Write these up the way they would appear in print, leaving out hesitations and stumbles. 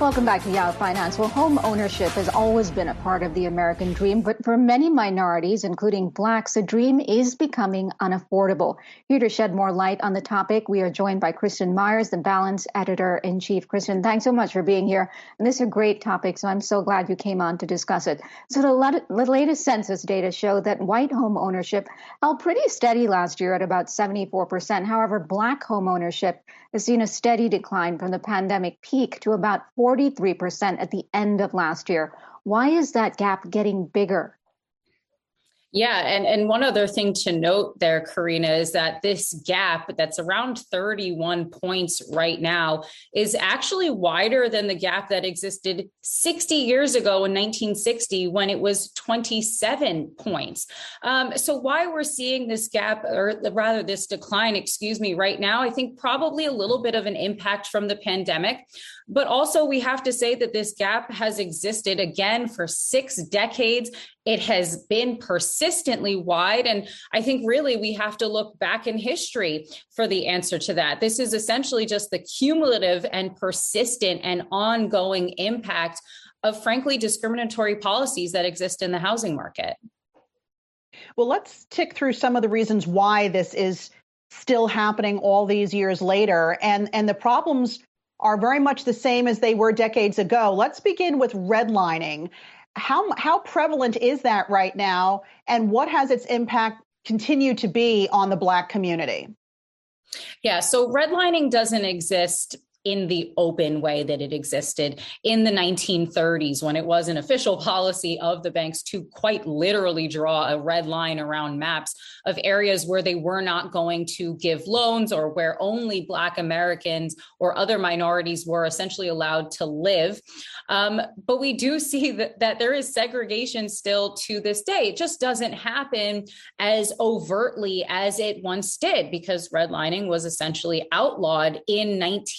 Welcome back to Yahoo Finance. Well, home ownership has always been a part of the American dream, but for many minorities, including blacks, the dream is becoming unaffordable. Here to shed more light on the topic, we are joined by Kristen Myers, the Balance Editor-in-Chief. Kristen, thanks so much for being here. And this is a great topic, so I'm so glad you came on to discuss it. So the latest census data show that white home ownership held pretty steady last year at about 74%. However, black home ownership has seen a steady decline from the pandemic peak to about 43% at the end of last year. Why is that gap getting bigger? Yeah, and one other thing to note there, Karina, is that this gap that's around 31 points right now is actually wider than the gap that existed 60 years ago in 1960 when it was 27 points. So why we're seeing this gap, or rather this decline, right now, I think probably a little bit of an impact from the pandemic. But also we have to say that this gap has existed again for 6 decades. It has been persistently wide. And I think really we have to look back in history for the answer to that. This is essentially just the cumulative and persistent and ongoing impact of, frankly, discriminatory policies that exist in the housing market. Well, let's tick through some of the reasons why this is still happening all these years later. And the problems are very much the same as they were decades ago. Let's begin with redlining. How prevalent is that right now, and what has its impact continued to be on the Black community? Yeah, so redlining doesn't exist in the open way that it existed in the 1930s, when it was an official policy of the banks to quite literally draw a red line around maps of areas where they were not going to give loans, or where only Black Americans or other minorities were essentially allowed to live. But we do see that there is segregation still to this day. It just doesn't happen as overtly as it once did, because redlining was essentially outlawed in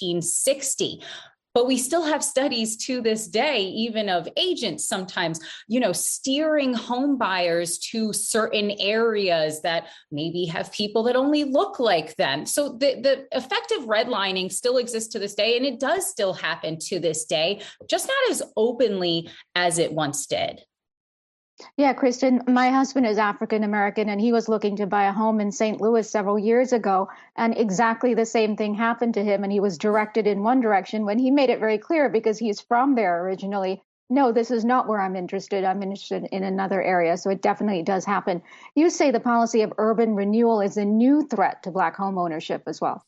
1960. But we still have studies to this day, even of agents sometimes, steering home buyers to certain areas that maybe have people that only look like them. So the effective redlining still exists to this day, and it does still happen to this day, just not as openly as it once did. Yeah, Kristen, my husband is African American, and he was looking to buy a home in St. Louis several years ago, and exactly the same thing happened to him, and he was directed in one direction when he made it very clear, because he's from there originally. No, this is not where I'm interested. I'm interested in another area. So it definitely does happen. You say the policy of urban renewal is a new threat to Black home ownership as well.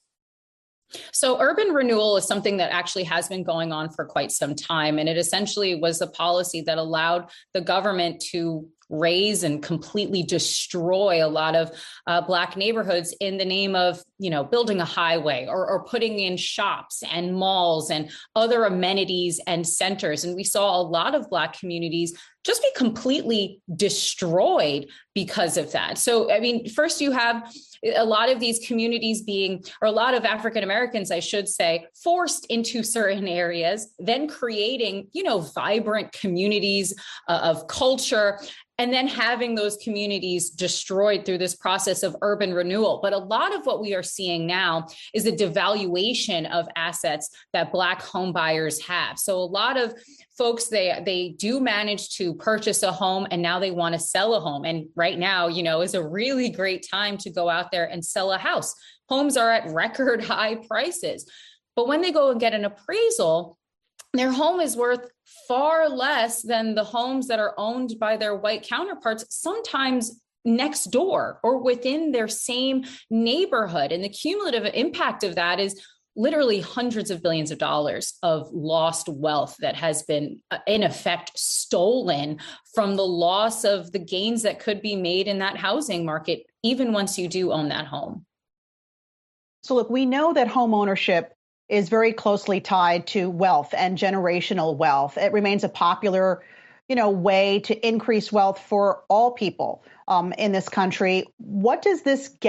So urban renewal is something that actually has been going on for quite some time. And it essentially was a policy that allowed the government to raise and completely destroy a lot of Black neighborhoods in the name of, building a highway or putting in shops and malls and other amenities and centers. And we saw a lot of Black communities just be completely destroyed because of that. So, first you have a lot of these communities or a lot of African Americans, I should say, forced into certain areas, then creating, vibrant communities of culture, and then having those communities destroyed through this process of urban renewal. But a lot of what we are seeing now is the devaluation of assets that Black home buyers have. So a lot of folks, they do manage to purchase a home, and now they want to sell a home. And right now, is a really great time to go out there and sell a house. Homes are at record high prices. But when they go and get an appraisal, their home is worth far less than the homes that are owned by their white counterparts, sometimes next door or within their same neighborhood. And the cumulative impact of that is literally hundreds of billions of dollars of lost wealth that has been, in effect, stolen from the loss of the gains that could be made in that housing market, even once you do own that home. So look, we know that home ownership is very closely tied to wealth and generational wealth. It remains a popular, way to increase wealth for all people in this country. What is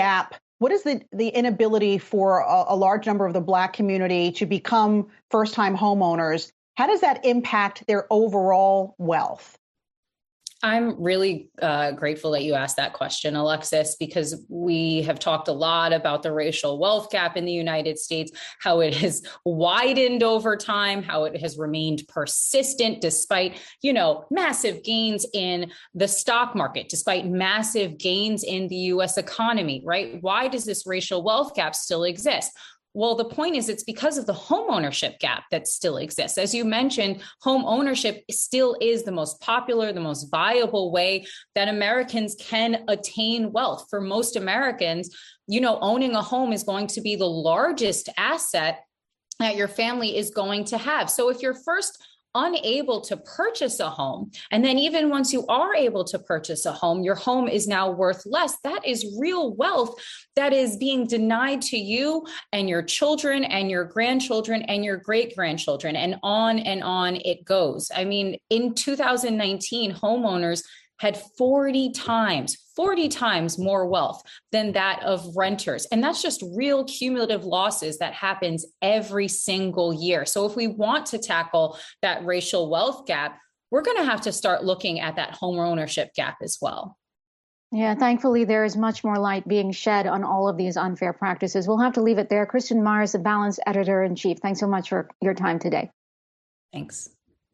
the inability for a large number of the Black community to become first-time homeowners? How does that impact their overall wealth? I'm really grateful that you asked that question, Alexis, because we have talked a lot about the racial wealth gap in the United States, how it has widened over time, how it has remained persistent despite, massive gains in the stock market, despite massive gains in the US economy, right? Why does this racial wealth gap still exist? Well, the point is, it's because of the home ownership gap that still exists. As you mentioned, home ownership still is the most popular, the most viable way that Americans can attain wealth. For most Americans, owning a home is going to be the largest asset that your family is going to have. So if you're first unable to purchase a home, and then even once you are able to purchase a home, your home is now worth less, that is real wealth that is being denied to you and your children and your grandchildren and your great-grandchildren, and on it goes. I mean, in 2019, homeowners had 40 times more wealth than that of renters. And that's just real cumulative losses that happens every single year. So if we want to tackle that racial wealth gap, we're going to have to start looking at that home ownership gap as well. Yeah, thankfully, there is much more light being shed on all of these unfair practices. We'll have to leave it there. Kristen Mars, the Balance Editor-in-Chief, thanks so much for your time today. Thanks.